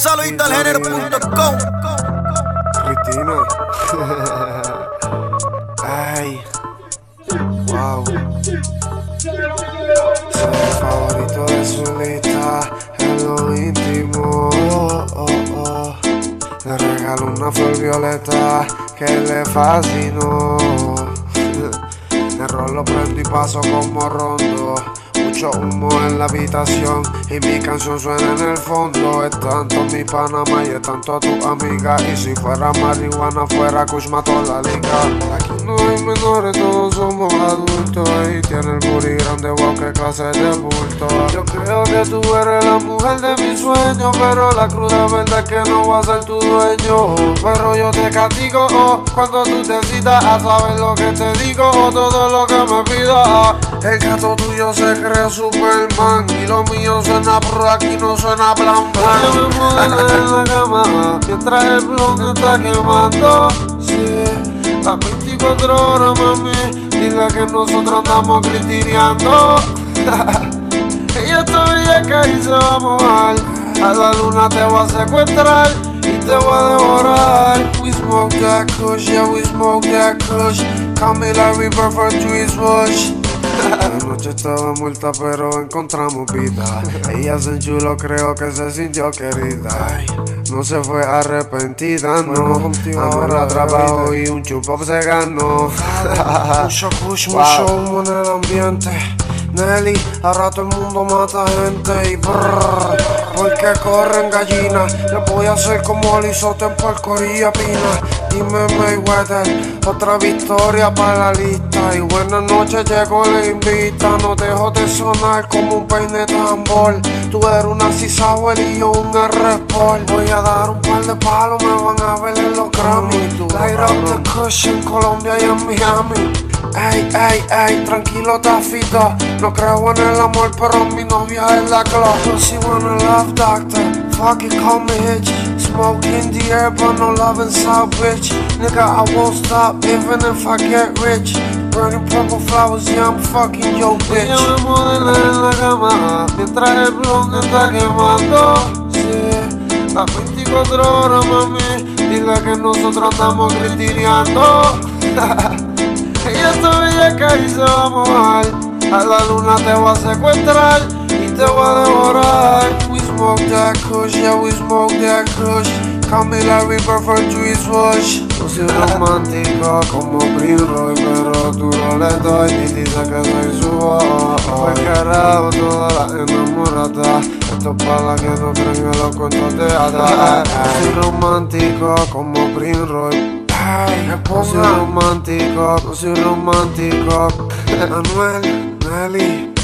saludito al género.com. Cristina. Ay. Wow. Soy el favorito de su lista en lo íntimo. Le regalo una flor violeta que le fascinó. Me rolo, prendo y paso como rondo. Mucho humo en la habitación y mi canción suena en el fondo. Es tanto mi Panamá y es tanto tu amiga. Y si fuera marihuana fuera Kush mató la liga. Aquí no hay menores, todos somos adultos. Y tiene el booty grande, wow, qué clase de bulto. Yo creo que tú eres la mujer de mis sueños, pero la cruda verdad es que no voy a ser tu dueño. Pero yo te castigo cuando tú te citas a saber lo que te digo o todo lo que me pidas. El gato tuyo se cree Superman y lo mío suena por aquí, no suena blan blan. Yo me muero en la cama mientras el blog está quemando. Sí, las 24 horas, mami, dile que nosotros andamos critineando. Ella todavía que ahí se va a mojar. A la luna te va a secuestrar y te va a devorar. We smoke that kush, yeah, we smoke that kush. Call me Larry Bird for Juice Bush. La noche estaba muerta pero encontramos vida. Ella se enchuló, creo que se sintió querida. No se fue arrepentida, no. Ahora trabajo y un chupo se ganó. Mucho kush, mucho humo en el ambiente. Nelly, ahora todo el mundo mata gente y brrr, porque corren gallinas. Le voy a hacer como Lizote en porcoría pina. Dime Mayweather, otra victoria para la lista. Y buenas noches, llegó la invita. No dejo de sonar como un peine tambor. Tú eres una Cisauer y yo un R-Sport. Voy a dar un par de palos, me van a ver en los Grammy. Light up the Kush en Colombia y en Miami. Ey, ey, ey, tranquilo Tafito. No creo en el amor, pero mi novia es la glow. She wanna love doctor, fuck it, call me Hitch. Smoke in the air, but no love inside, bitch. Nigga, I won't stop, even if I get rich. Burning purple flowers, yeah, I'm fucking yo, bitch. Ella me modela en la cama, mientras el blog está quemando. Sí, las 24 horas, mami, dile que nosotros andamos critineando. Ella todavía que ahí se va a mojar. A la luna te va a secuestrar y te va a devorar. We smoke that kush, yeah, we smoke that kush. Call me Larry Bird for Juice Bush. No soy romántico como Primroy, pero duro le doy y dice que soy su voz. Pues carajo, todas las enamoradas. Esto es para las que no creen en los cuentos de hadas. No soy romántico como Primroy. No soy romántico, no soy romántico. Anuel, Nelly.